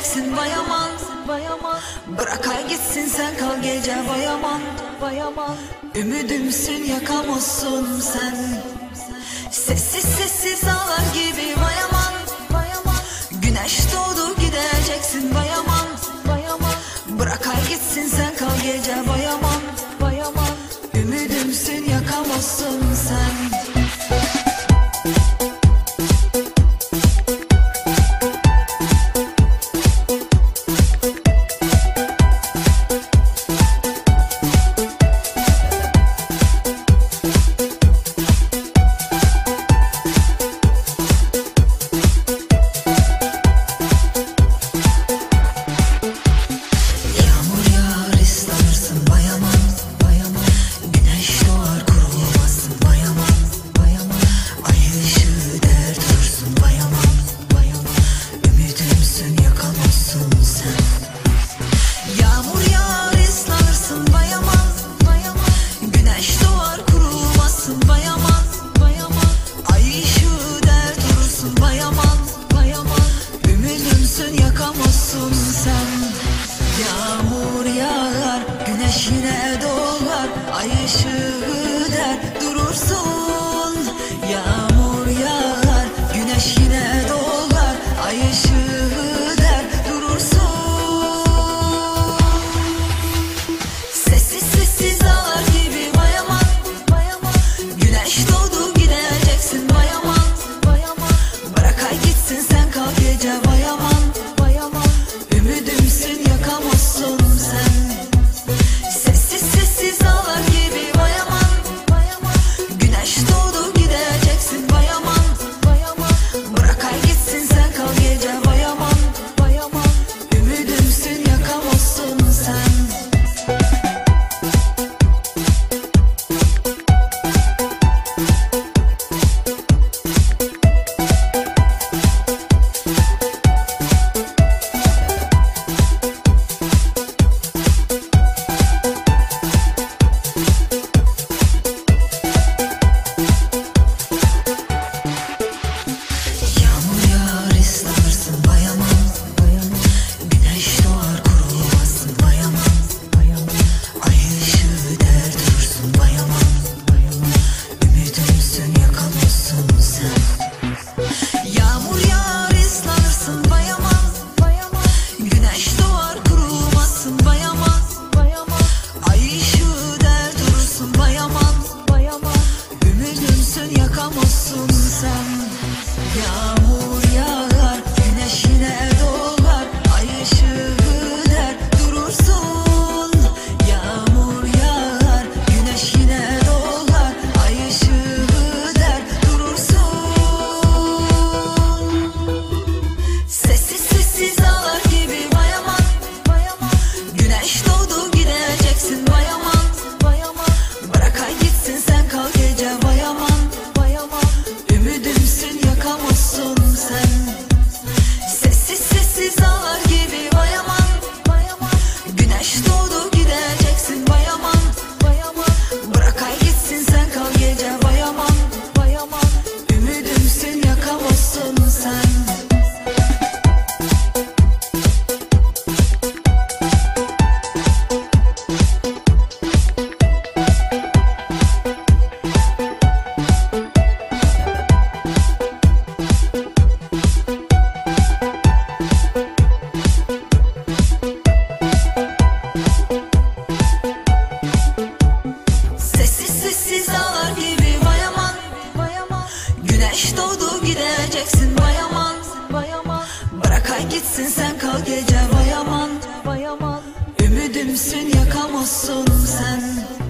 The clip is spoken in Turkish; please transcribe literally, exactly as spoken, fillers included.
gideceksin bayaman, bayaman. Bırak ay gitsin sen kal gece bayaman, bayaman. Ümidimsin yakamazsın sen. Sessiz sessiz ağlar gibi bayaman, bayaman. Güneş doğdu gideceksin bayaman, bayaman. Bırak ay gitsin sen kal gece bayaman, bayaman. Ümidimsin yakamazsın sen. Yakamazsın sen. Yağmur yağar, güneş yine doğar, ay ışığı der durursun. Yağmur yağar, güneş yine doğar, ay ışığı der durursun. Sessiz sessiz ağlar gibi bayaman, bayaman. Güneş doğdu gideceksin bayaman, bayaman. Bırak ay gitsin sen kal gece bayaman. Ümidimsin yakamazsın sen. Sessiz sessiz ağlar gibi bayaman, bayaman. Güneş doğdu gideceksin bayaman, bayaman. Bırak ay gitsin sen kal gece bayaman, bayaman. Ümidimsin yakamazsın sen. Yakamazsın sen. Yağmur yağar, güneş yine doğar, ay ışığı der durursun. Yağmur yağar, güneş yine doğar, ay ışığı der durursun. Sessiz sessiz ağlar gibi bayaman, bayaman. Güneş doğdu gideceksin bayaman, bayaman. Bırak ay gitsin sen kal gece bayaman. Ümidimsin yakamazsın sen. Sessiz sessiz ağlar gibi bayaman, bayaman. Güneş doğdu gideceksin bayaman, bayaman. Bırak ay gitsin sen kal gece bayaman, bayaman. Ümidimsin yakamazsın sen. Güneş doğdu gideceksin bayaman, bayaman. Bırak ay gitsin sen kal gece bayaman, bayaman. Ümidimsin yakamazsın sen.